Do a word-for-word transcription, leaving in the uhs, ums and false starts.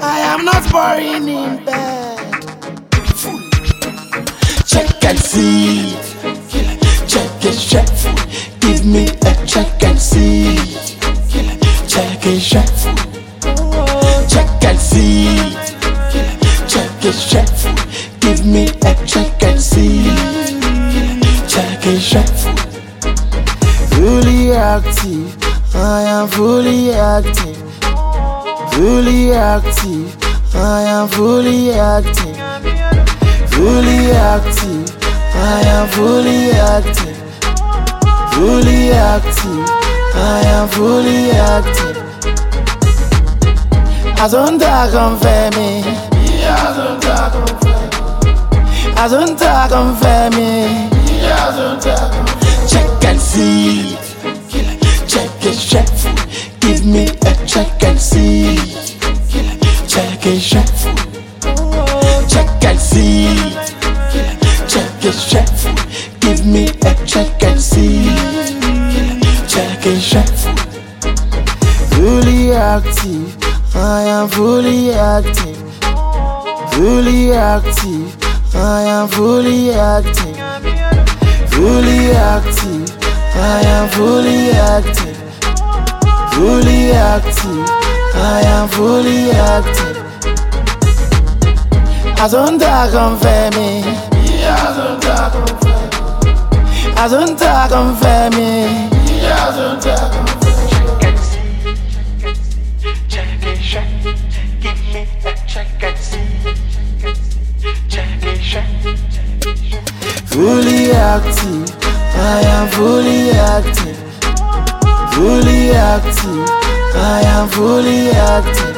I am not boring in bed. Check and see. Check it, check. Give me a check and see. Check it, check. Check and see. Check it, check. Give me a check and see. Check it, check. Fully active, I am fully active. Fully active, I am fully active. Fully active, I am fully active. Fully active, I am fully active. Azonta confirme, Azonta confirme, Azonta confirme, Azonta confirme. Check and see, check it, check. Give me a check and see. Check it, check. Check and see. Check it, check. Give me a check and see. Check it, check. Fully active, I am fully active. Fully active, I am fully active. Fully active, I am fully active. Fully active, I am fully active. Azonta confirme, Azonta confirme, Azonta confirme, Azonta confirme. Check and see, check it, check. Give me a check and see. Check it, check. Fully active, I am fully active. Fully active, I am fully active.